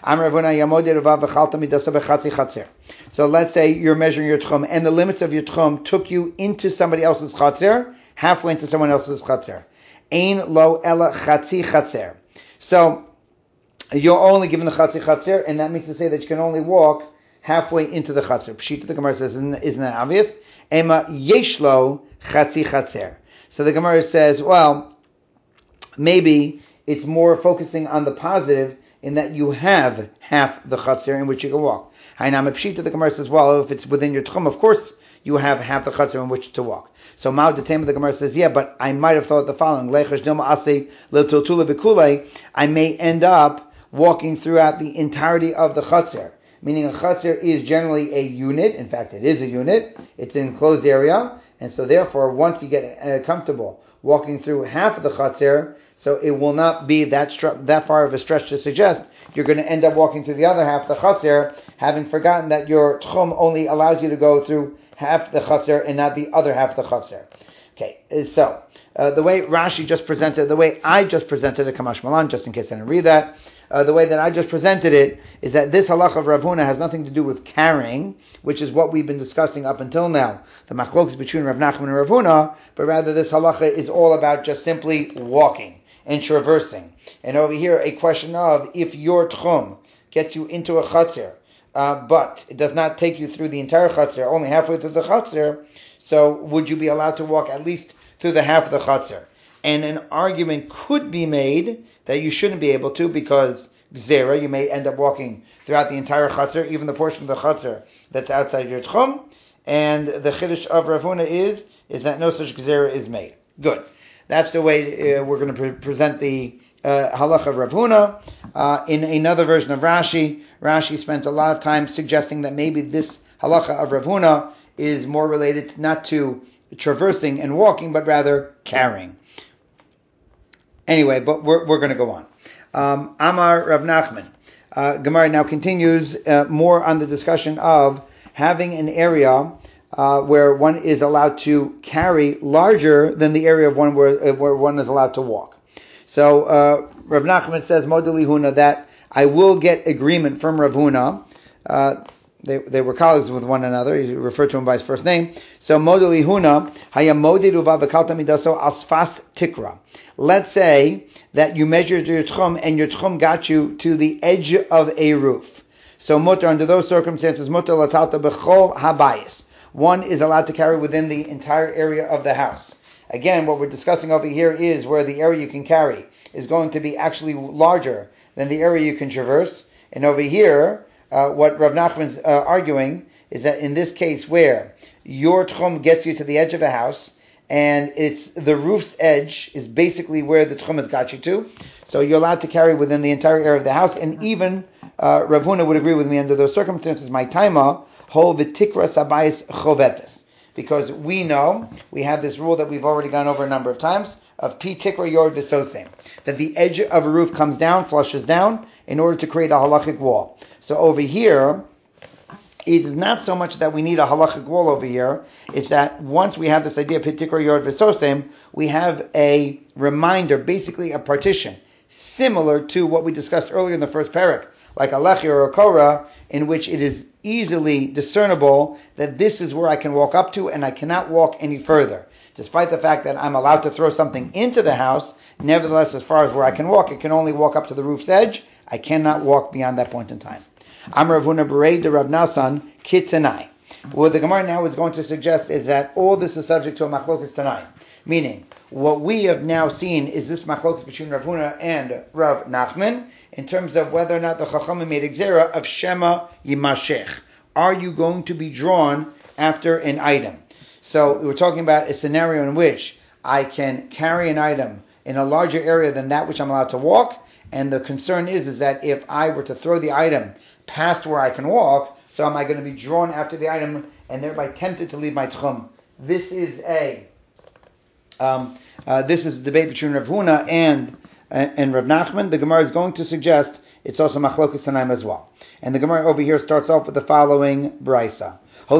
Speaker 1: So let's say you're measuring your tchum, and the limits of your tchum took you into somebody else's chatzer, halfway into someone else's chatzer. Ein lo ela chatzi chatzer. So you're only given the chatzi chatzer, and that means to say that you can only walk halfway into the chatzer. Pshita, the Gemara says, isn't, isn't that obvious? Ema yeshlo chatzi chatzer. So the Gemara says, well, maybe it's more focusing on the positive in that you have half the chatzer in which you can walk. Hainam pshita, the Gemara says, well, if it's within your tchum, of course you have half the chatzer in which to walk. So Ma'od Detema, the Gemara says, yeah, but I might have thought the following: I may end up walking throughout the entirety of the chutzner. Meaning a chutzner is generally a unit. In fact, it is a unit. It's an enclosed area. And so therefore, once you get uh, comfortable walking through half of the chutzner, so it will not be that str- that far of a stretch to suggest you're going to end up walking through the other half of the chutzner, having forgotten that your tchum only allows you to go through half the chutzner and not the other half of the chutzner. Okay, so uh, the way Rashi just presented, the way I just presented it, Kamash Malan, just in case I didn't read that, uh, the way that I just presented it is that this halacha of Rav Huna has nothing to do with carrying, which is what we've been discussing up until now, the machlokes between Rav Nachman and Rav Huna, but rather this halacha is all about just simply walking and traversing. And over here, a question of if your tchum gets you into a chatzir, uh, but it does not take you through the entire chatzir, only halfway through the chatzir, so would you be allowed to walk at least through the half of the chatzir? And an argument could be made that you shouldn't be able to because gzera, you may end up walking throughout the entire chatzir, even the portion of the chatzir that's outside your tchum. And the chiddush of Rav Huna is is that no such gzera is made. Good. That's the way uh, we're going to pre- present the uh, halacha of Rav Huna. Uh, in another version of Rashi, Rashi spent a lot of time suggesting that maybe this halacha of Rav Huna is more related not to traversing and walking, but rather carrying. Anyway, but we're we're going to go on. Um, Amar Rav Nachman. Uh, Gemara now continues uh, more on the discussion of having an area uh, where one is allowed to carry larger than the area of one where, uh, where one is allowed to walk. So uh, Rav Nachman says, Modeli Huna, that I will get agreement from Rav Huna. Uh, they, they were colleagues with one another. He referred to him by his first name. So Modeli Huna, Haya Moded Uva V'Kalta Midaso Asfas Tikra. Let's say that you measured your tchum and your tchum got you to the edge of a roof. So mutter, under those circumstances, mutter latalta b'chol habayis. One is allowed to carry within the entire area of the house. Again, what we're discussing over here is where the area you can carry is going to be actually larger than the area you can traverse. And over here, uh, what Rav Nachman's uh, arguing is that in this case where your tchum gets you to the edge of a house, and it's the roof's edge is basically where the tchum has got you to. So you're allowed to carry within the entire area of the house, and even uh, Rav Huna would agree with me under those circumstances. My taima hol v'tikra sabayis chovetes, because we know we have this rule that we've already gone over a number of times of pi tikra yord v'sosem, that the edge of a roof comes down, flushes down, in order to create a halachic wall. So over here, it is not so much that we need a halachic wall over here. It's that once we have this idea of pitikra yord v'sosem, we have a reminder, basically a partition, similar to what we discussed earlier in the first parak, like a lechi or a korah, in which it is easily discernible that this is where I can walk up to and I cannot walk any further. Despite the fact that I'm allowed to throw something into the house, nevertheless, as far as where I can walk, I can only walk up to the roof's edge. I cannot walk beyond that point in time. Amar Rav Huna Berei de Rav Nasan Kitanai. What the Gemara now is going to suggest is that all this is subject to a machlokas tanai. Meaning, what we have now seen is this machlokas between Rav Huna and Rav Nachman in terms of whether or not the Chachamim made exera of Shema Yimashech. Are you going to be drawn after an item? So we're talking about a scenario in which I can carry an item in a larger area than that which I'm allowed to walk, and the concern is, is that if I were to throw the item past where I can walk, so am I going to be drawn after the item and thereby tempted to leave my tchum? This is a um, uh, this is a debate between Rav Huna and uh, and Rav Nachman. The Gemara is going to suggest it's also machlokas tanaim as well. And the Gemara over here starts off with the following brisa: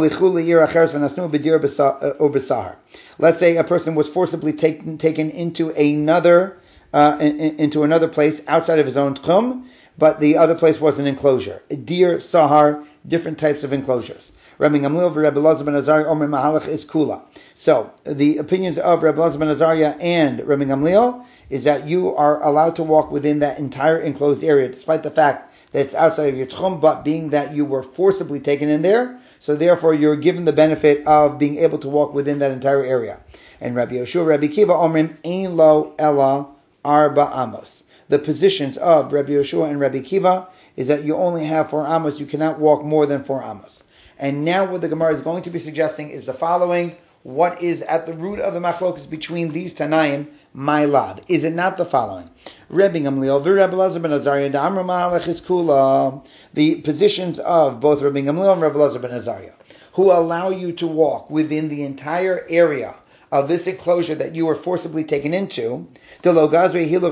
Speaker 1: Let's say a person was forcibly taken taken into another uh, in, into another place outside of his own tchum, but the other place was an enclosure. Dir, Sahar, different types of enclosures. Rabbi Gamliel and Rabbi Elazar ben Azariah Omer Mahalach is Kula. So, the opinions of Rabbi Elazar ben Azariah and Rabbi Gamliel is that you are allowed to walk within that entire enclosed area, despite the fact that it's outside of your tchum, but being that you were forcibly taken in there, so therefore you're given the benefit of being able to walk within that entire area. And Rabbi Yoshua, Rabbi Kiva Omrim Ein Lo Ella Arba Amos. The positions of Rabbi Yoshua and Rabbi Kiva is that you only have four amos, you cannot walk more than four amos. And now what the Gemara is going to be suggesting is the following: what is at the root of the machlokas between these Tanaim, my lab? Is it not the following? Rabbi Gamliel, Rabbi Elazar ben Azariah, Da'amr Mahalach is Kula. The positions of both Rabbi Gamliel and Rabbi Elazar ben Azariah, who allow you to walk within the entire area of this enclosure that you were forcibly taken into, so uh,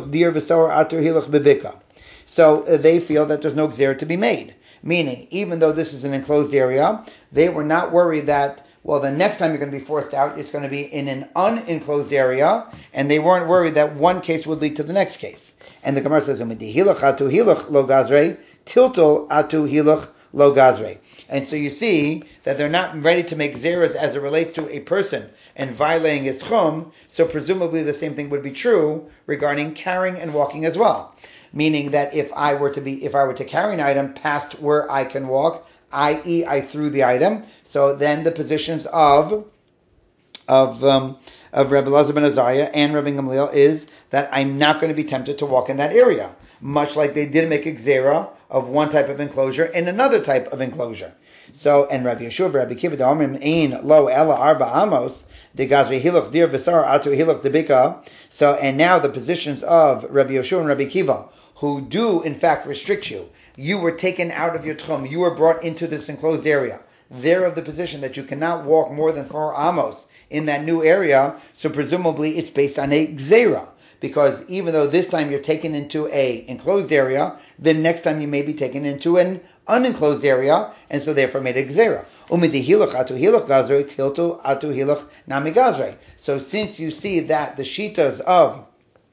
Speaker 1: they feel that there's no gzera to be made. Meaning, even though this is an enclosed area, they were not worried that, well, the next time you're going to be forced out, it's going to be in an unenclosed area, and they weren't worried that one case would lead to the next case. And the Gemara says, tiltul atu hilach lo gazre. And so you see that they're not ready to make zeras as it relates to a person and violating his tchum, so presumably the same thing would be true regarding carrying and walking as well. Meaning that if I were to be, if I were to carry an item past where I can walk, that is I threw the item, so then the positions of of um, of Rabbi Elazar ben Azariah and Rabbi Gamliel is that I'm not going to be tempted to walk in that area, much like they did make a gzera of one type of enclosure and another type of enclosure. So, and Rabbi Yeshua, Rabbi Kiva, Da'omrim Ein Lo Ella Arba Amos, de Gazri Hilach dir Vesar Atu Hilach Debika. So, and now the positions of Rabbi Yoshua and Rabbi Kiva, who do in fact restrict you. You were taken out of your tchum. You were brought into this enclosed area. They're of the position that you cannot walk more than four amos in that new area. So presumably it's based on a gzera. Because even though this time you're taken into a enclosed area, the next time you may be taken into an unenclosed area, and so therefore made a gzera. So since you see that the shitas of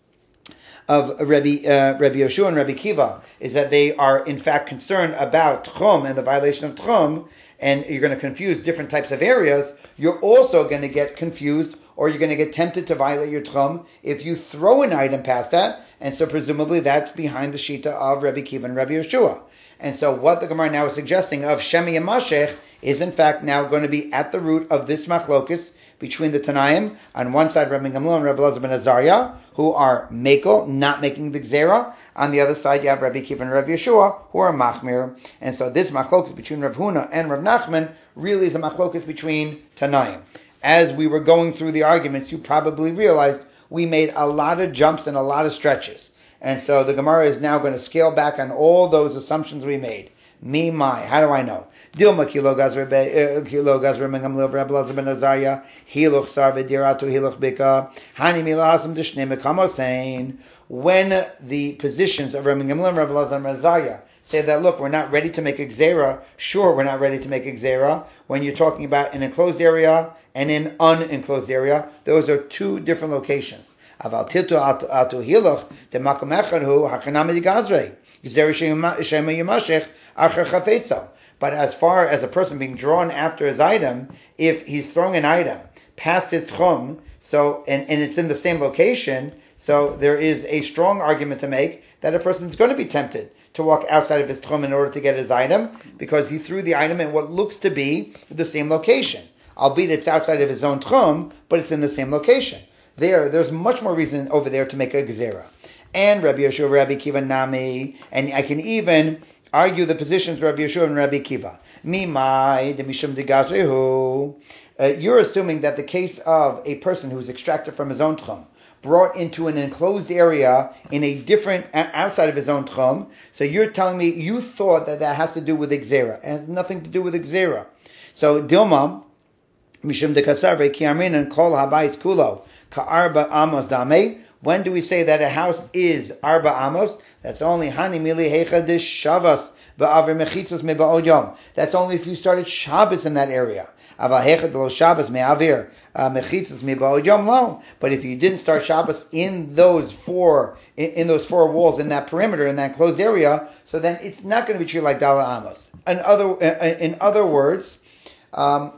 Speaker 1: of Rabbi uh, Rabbi Yoshua and Rabbi Kiva is that they are in fact concerned about tchum and the violation of tchum, and you're going to confuse different types of areas, you're also going to get confused, or you're going to get tempted to violate your tchum if you throw an item past that, and so presumably that's behind the shita of Rabbi Kiva and Rabbi Yoshua. And so what the Gemara now is suggesting of Shemi and Mashech is in fact now going to be at the root of this machlokus between the Tanaim, on one side Rabbi Gamliel and Rabbi Elazar ben Azariah, who are mekel, not making the gzera. On the other side you have Rabbi Kiva and Rabbi Yeshua, who are machmir. And so this machlokus between Rav Huna and Rav Nachman really is a machlokus between Tanaim. As we were going through the arguments, you probably realized we made a lot of jumps and a lot of stretches. And so the Gemara is now going to scale back on all those assumptions we made. Me, my, how do I know? Dilma kilo gazre kilo gazre mengamlil Rabbi Elazar ben Azariah hiluch sar v'diratu hiluch bika hani milasam d'shnei mekamosein. When the positions of Rabbi Gamliel and Rabbi Elazar ben Azariah say that, look, we're not ready to make a gzera. Sure, we're not ready to make a gzera. When you're talking about an enclosed area and an unenclosed area, those are two different locations. Aval tiltu atu hiluch de makom echad hu hakanami gazre gzera shema yamashech acher chafetzo. But as far as a person being drawn after his item, if he's throwing an item past his tchum, so and, and it's in the same location, so there is a strong argument to make that a person's going to be tempted to walk outside of his tchum in order to get his item, because he threw the item in what looks to be the same location. Albeit it's outside of his own tchum, but it's in the same location. There, there's much more reason over there to make a gzera. And Rabbi Yeshua, Rabbi Kiva Nami, and I can even argue the positions of Rabbi Yeshua and Rabbi Kiva. Mimai de mishum de gazrehu. You're assuming that the case of a person who is extracted from his own tchum, brought into an enclosed area in a different, outside of his own tchum, so you're telling me you thought that that has to do with gzera. It has nothing to do with gzera. So Dilma, mishum de kasarve ki amrin and kol habayis kulo ka'arba amos dame. When do we say that a house is arba amos? That's only hani mili hecha de shavas ba'aver mechitzos me'ba'od yom. That's only if you started Shabbos in that area. Aval hecha de lo Shabbos me'aver mechitzos me'ba'od yom lo. But if you didn't start Shabbos in those four in, in those four walls in that perimeter in that closed area, so then it's not going to be treated like Dala Amos. In other in other words, um,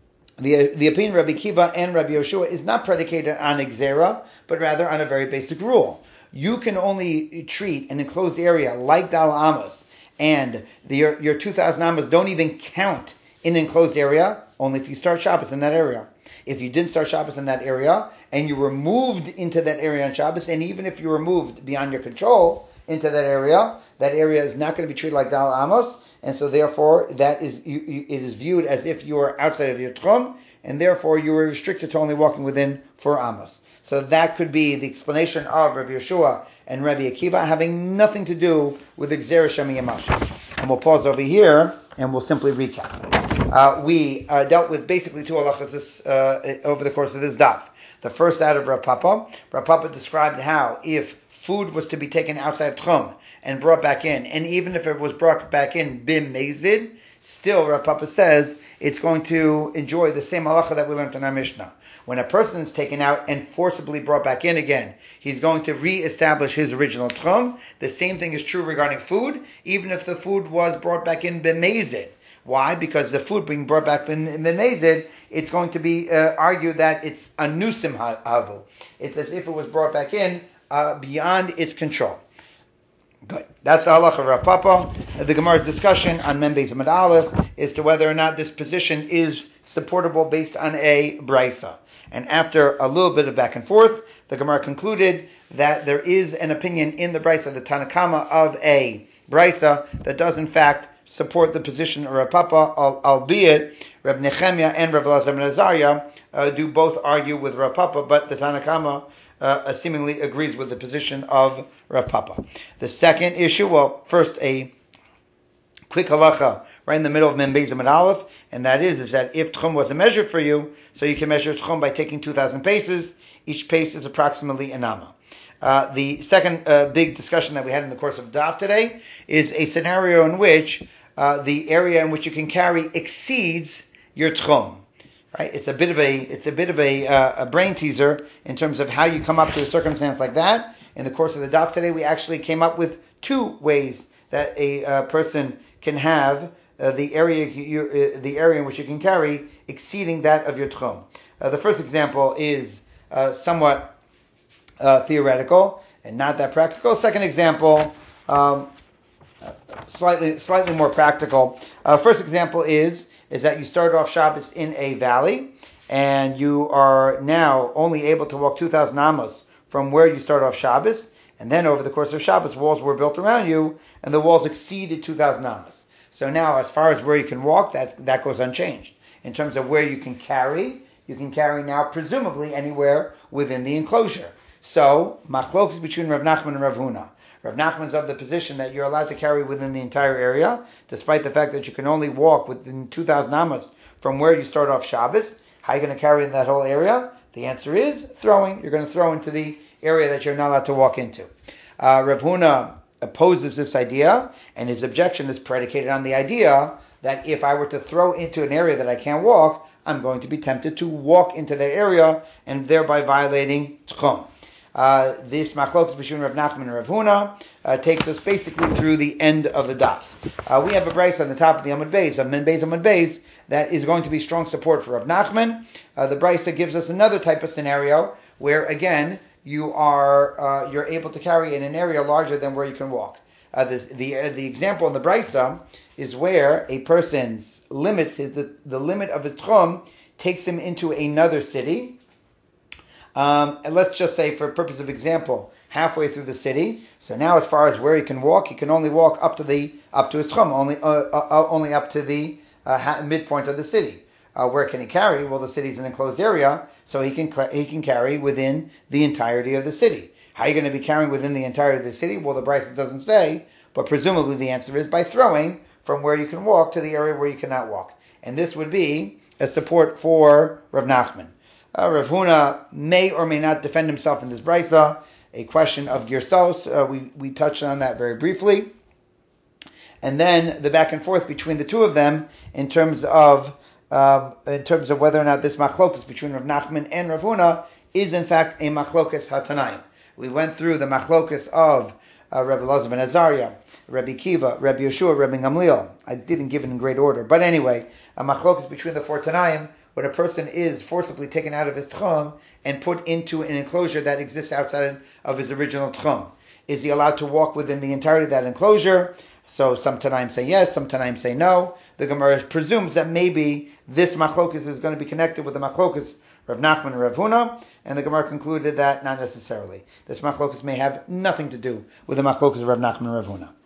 Speaker 1: the the opinion of Rabbi Kiva and Rabbi Yoshua is not predicated on a gzera, but rather on a very basic rule. You can only treat an enclosed area like Dal Amos, and the, your, your two thousand Amos don't even count in an enclosed area, only if you start Shabbos in that area. If you didn't start Shabbos in that area, and you were moved into that area on Shabbos, and even if you were moved beyond your control into that area, that area is not going to be treated like Dal Amos, and so therefore that is you, you, it is viewed as if you are outside of your tchum, and therefore you were restricted to only walking within four Amos. So that could be the explanation of Rabbi Yeshua and Rabbi Akiva, having nothing to do with the Gzera Shemi Yamashech. And we'll pause over here and we'll simply recap. Uh, we uh, dealt with basically two halachas this, uh, over the course of this daf. The first out of Rav Papa. Rav Papa described how if food was to be taken outside of Tchum and brought back in, and even if it was brought back in bim mezid, still Rav Papa says it's going to enjoy the same halacha that we learned in our Mishnah. When a person is taken out and forcibly brought back in again, he's going to re-establish his original tchum. The same thing is true regarding food, even if the food was brought back in b'mezid. Why? Because the food being brought back in b'mezid, it's going to be uh, argued that it's a nusim havu. It's as if it was brought back in uh, beyond its control. Good. That's the halacha of Rav Papa. The Gemara's discussion on Mem Beis Amud Aleph is to whether or not this position is supportable based on a brisa. And after a little bit of back and forth, the Gemara concluded that there is an opinion in the brisa, the Tanakama of a brisa, that does in fact support the position of Rav Papa, albeit Reb Nechemia and Reb Elazar ben Azariah uh, do both argue with Rav Papa, but the Tanna Kama uh, seemingly agrees with the position of Rav Papa. The second issue, well, first a quick halacha right in the middle of Mem Beis Amud Aleph, and that is, is that if Tchum wasn't measured for you, so you can measure Tchum by taking two thousand paces. Each pace is approximately an amma. Uh, the second uh, big discussion that we had in the course of Daf today is a scenario in which uh, the area in which you can carry exceeds your Tchum. Right? It's a bit of a it's a bit of a, uh, a brain teaser in terms of how you come up to a circumstance like that. In the course of the Daf today, we actually came up with two ways that a uh, person can have uh, the area you, uh, the area in which you can carry exceeding that of your Tchum. Uh, the first example is uh, somewhat uh, theoretical and not that practical. Second example, um, slightly slightly more practical. Uh, first example is is that you started off Shabbos in a valley, and you are now only able to walk two thousand amos from where you started off Shabbos, and then over the course of Shabbos, walls were built around you, and the walls exceeded two thousand amos. So now, as far as where you can walk, that's, that goes unchanged. In terms of where you can carry, you can carry now presumably anywhere within the enclosure. So, machlok is between Rav Nachman and Rav Huna. Rav Nachman's of the position that you're allowed to carry within the entire area, despite the fact that you can only walk within two thousand amos from where you start off Shabbos. How are you going to carry in that whole area? The answer is throwing. You're going to throw into the area that you're not allowed to walk into. Uh, Rav Huna opposes this idea, and his objection is predicated on the idea that if I were to throw into an area that I can't walk, I'm going to be tempted to walk into that area and thereby violating Tchum. Uh, this machlokes between Rav Nachman and Rav Huna uh, takes us basically through the end of the daf. Uh, we have a brace on the top of the Amud Beis, of Mem Beis Amud Beis, that is going to be strong support for Rav Nachman. Uh, the brisa gives us another type of scenario where, again, you are uh, you're able to carry in an area larger than where you can walk. Uh, the the, uh, the example in the brisa is where a person's limits his, the, the limit of his tchum takes him into another city. Um, and let's just say, for purpose of example, halfway through the city. So now, as far as where he can walk, he can only walk up to the up to his tchum, only uh, uh, only up to the uh, midpoint of the city. Uh, where can he carry? Well, the city's an enclosed area, so he can he can carry within the entirety of the city. How are you going to be carrying within the entirety of the city? Well, the Brisa doesn't say, but presumably the answer is by throwing from where you can walk to the area where you cannot walk. And this would be a support for Rav Nachman. Uh, Rav Huna may or may not defend himself in this Brisa, a question of Girsos. Uh, we, we touched on that very briefly. And then the back and forth between the two of them in terms of Um, in terms of whether or not this machlokas between Rav Nachman and Rav Huna is in fact a machlokas hatanaim. We went through the machlokas of uh, Rabbi Elazar ben Azariah, Rabbi Kiva, Rabbi Yeshua, Rabbi Gamliel. I didn't give it in great order, but anyway, a machlokas between the four tanaim, when a person is forcibly taken out of his tchum and put into an enclosure that exists outside of his original tchum. Is he allowed to walk within the entirety of that enclosure? So some Tanaim say yes, some Tanaim say no. The Gemara presumes that maybe this machlokas is going to be connected with the machlokas Rav Nachman and Rav Huna, and the Gemara concluded that not necessarily. This machlokas may have nothing to do with the machlokas of Rav Nachman and Rav Huna.